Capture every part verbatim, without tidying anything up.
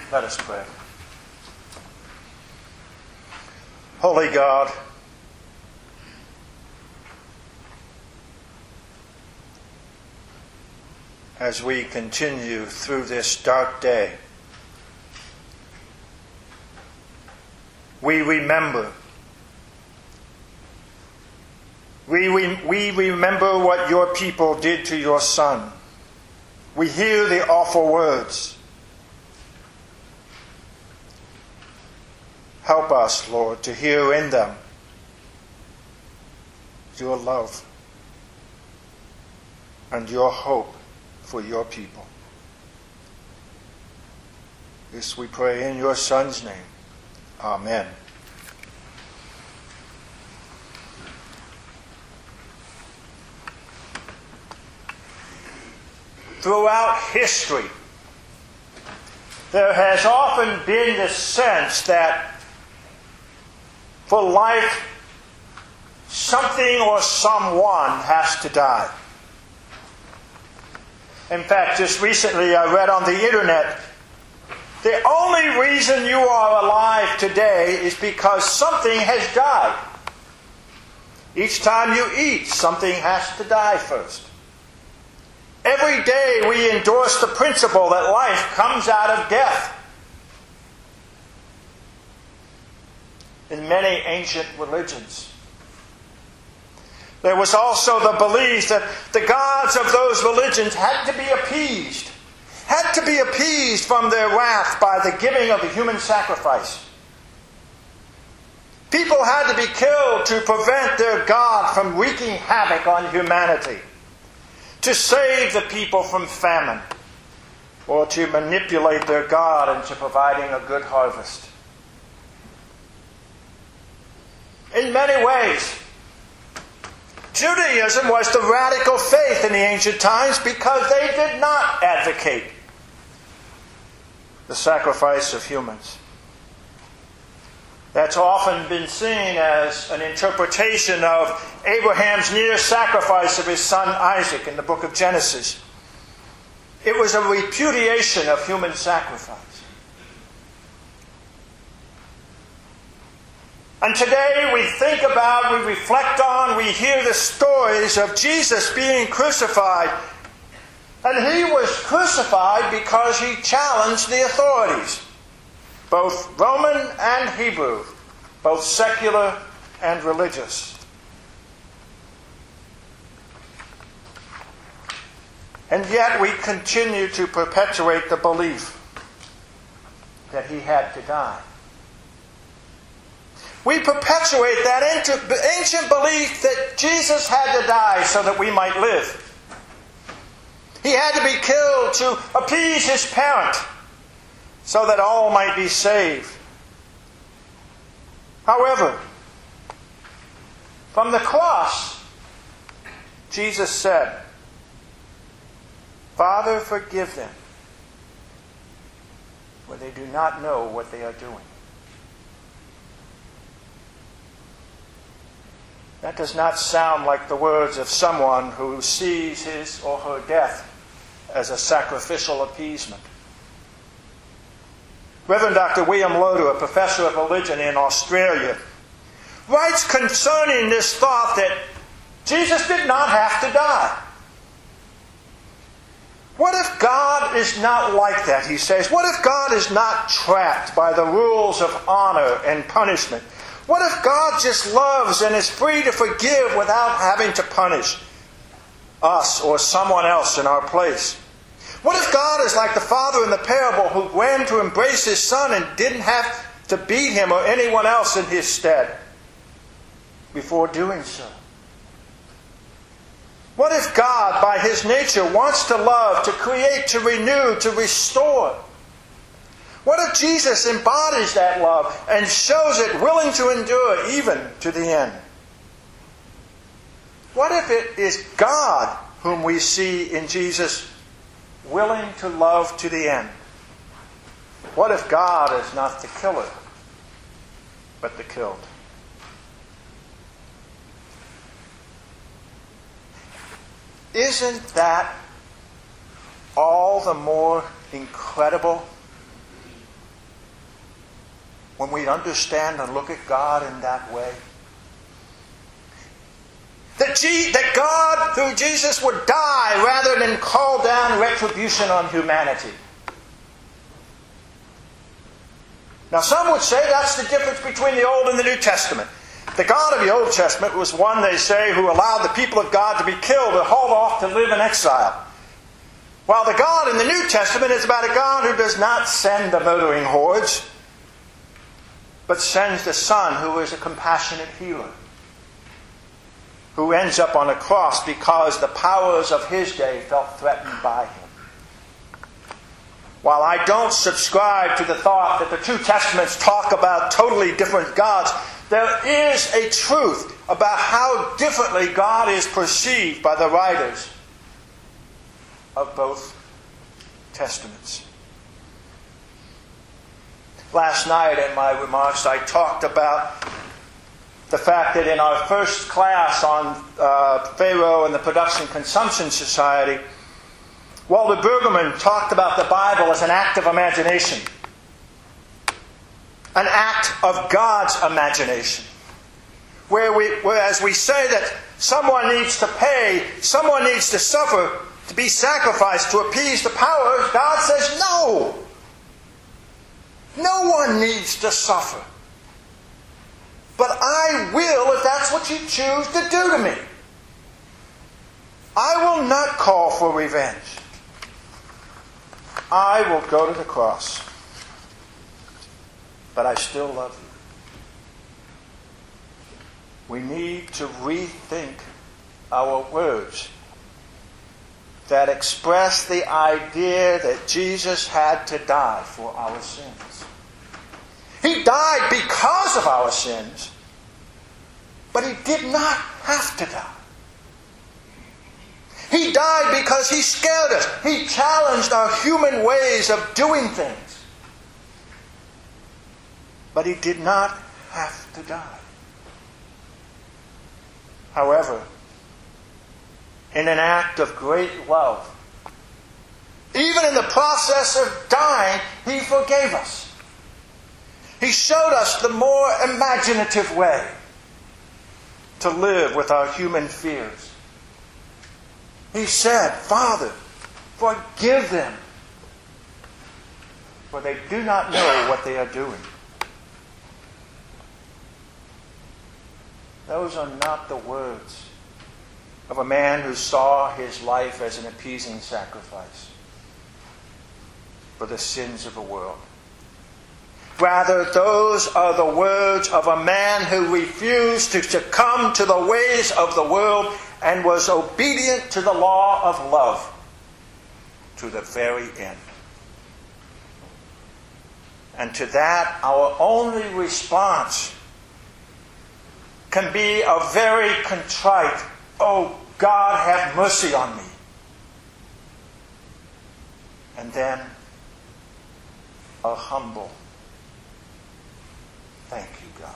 Let us pray. Holy God, as we continue through this dark day, we remember. We, we, we remember what your people did to your Son. We hear the awful words. Help us, Lord, to hear in them your love and your hope for your people. This we pray in your Son's name. Amen. Throughout history, there has often been this sense that for life, something or someone has to die. In fact, just recently I read on the internet, the only reason you are alive today is because something has died. Each time you eat, something has to die first. Every day we endorse the principle that life comes out of death. In many ancient religions, there was also the belief that the gods of those religions had to be appeased, had to be appeased from their wrath by the giving of a human sacrifice. People had to be killed to prevent their God from wreaking havoc on humanity, to save the people from famine, or to manipulate their God into providing a good harvest. In many ways, Judaism was the radical faith in the ancient times because they did not advocate the sacrifice of humans. That's often been seen as an interpretation of Abraham's near sacrifice of his son Isaac in the book of Genesis. It was a repudiation of human sacrifice. And today we think about, we reflect on, we hear the stories of Jesus being crucified. And he was crucified because he challenged the authorities, both Roman and Hebrew, both secular and religious. And yet we continue to perpetuate the belief that he had to die. We perpetuate that ancient belief that Jesus had to die so that we might live. He had to be killed to appease his parent so that all might be saved. However, from the cross, Jesus said, "Father, forgive them, for they do not know what they are doing." That does not sound like the words of someone who sees his or her death as a sacrificial appeasement. Reverend Doctor William Loder, a professor of religion in Australia, writes concerning this thought that Jesus did not have to die. What if God is not like that, he says? What if God is not trapped by the rules of honor and punishment? What if God just loves and is free to forgive without having to punish us or someone else in our place? What if God is like the father in the parable who ran to embrace his son and didn't have to beat him or anyone else in his stead before doing so? What if God, by his nature, wants to love, to create, to renew, to restore? What if Jesus embodies that love and shows it willing to endure even to the end? What if it is God whom we see in Jesus willing to love to the end? What if God is not the killer, but the killed? Isn't that all the more incredible when we understand and look at God in that way? That, G- that God, through Jesus, would die rather than call down retribution on humanity. Now, some would say that's the difference between the Old and the New Testament. The God of the Old Testament was one, they say, who allowed the people of God to be killed or hauled off to live in exile. While the God in the New Testament is about a God who does not send the murdering hordes, but sends the Son who is a compassionate healer, who ends up on a cross because the powers of his day felt threatened by him. While I don't subscribe to the thought that the two Testaments talk about totally different gods, there is a truth about how differently God is perceived by the writers of both Testaments. Last night in my remarks I talked about the fact that in our first class on uh, Pharaoh and the Production Consumption Society, Walter Brueggemann talked about the Bible as an act of imagination. An act of God's imagination. Where we, whereas we say that someone needs to pay, someone needs to suffer, to be sacrificed to appease the powers, God says no. No one needs to suffer. But I will if that's what you choose to do to me. I will not call for revenge. I will go to the cross. But I still love you. We need to rethink our words that express the idea that Jesus had to die for our sins. He died because of our sins, but he did not have to die. He died because he scared us. He challenged our human ways of doing things. But he did not have to die. However, in an act of great love, even in the process of dying, he forgave us. He showed us the more imaginative way to live with our human fears. He said, Father, forgive them, for they do not know what they are doing. Those are not the words of a man who saw his life as an appeasing sacrifice for the sins of the world. Rather, those are the words of a man who refused to succumb to the ways of the world and was obedient to the law of love to the very end. And to that, our only response can be a very contrite, "Oh, God, have mercy on me." And then a humble, "Thank you, God."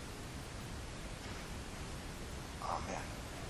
Amen.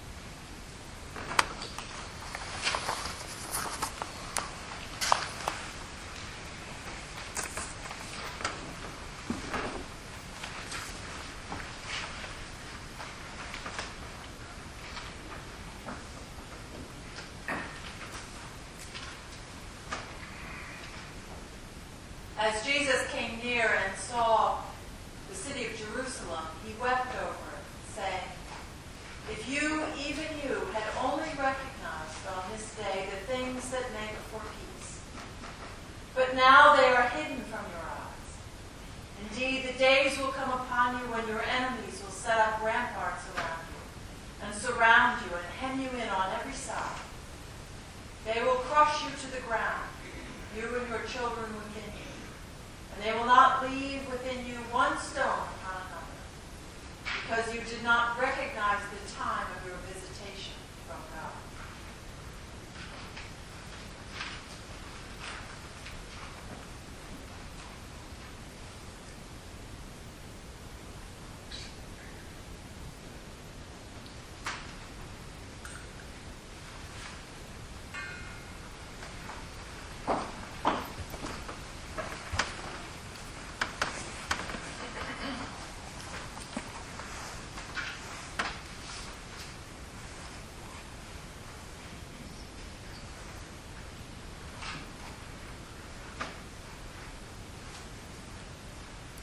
As Jesus came near and saw the city of Jerusalem, he wept over it, saying, "If you, even you, had only recognized on this day the things that make for peace. But now they are hidden from your eyes. Indeed, the days will come upon you when your enemies will set up ramparts around you, and surround you, and hem you in on every side. They will crush you to the ground, you and your children within you. And they will not leave within you one stone upon another, because you did not recognize the time of your visitation from God."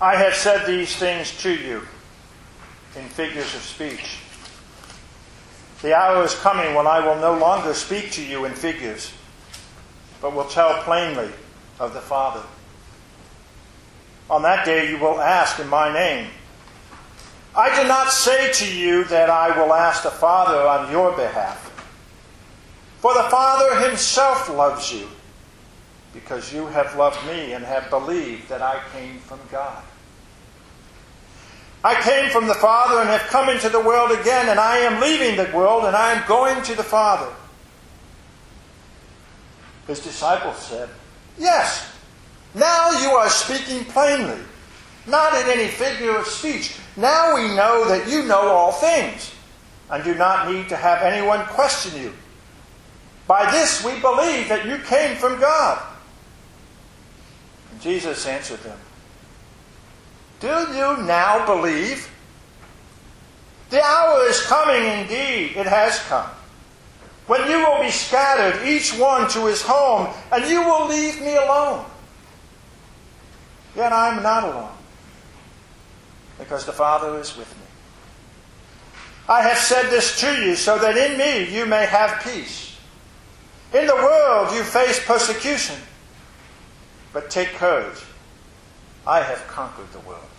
I have said these things to you in figures of speech. The hour is coming when I will no longer speak to you in figures, but will tell plainly of the Father. On that day you will ask in my name. I do not say to you that I will ask the Father on your behalf, for the Father himself loves you, because you have loved me and have believed that I came from God. I came from the Father and have come into the world again, and I am leaving the world and I am going to the Father. His disciples said, Yes, now you are speaking plainly, not in any figure of speech. Now we know that you know all things, and do not need to have anyone question you. By this we believe that you came from God. And Jesus answered them, Do you now believe? The hour is coming indeed, it has come, when you will be scattered, each one to his home, and you will leave me alone. Yet I am not alone, because the Father is with me. I have said this to you so that in me you may have peace. In the world you face persecution, but take courage. I have conquered the world.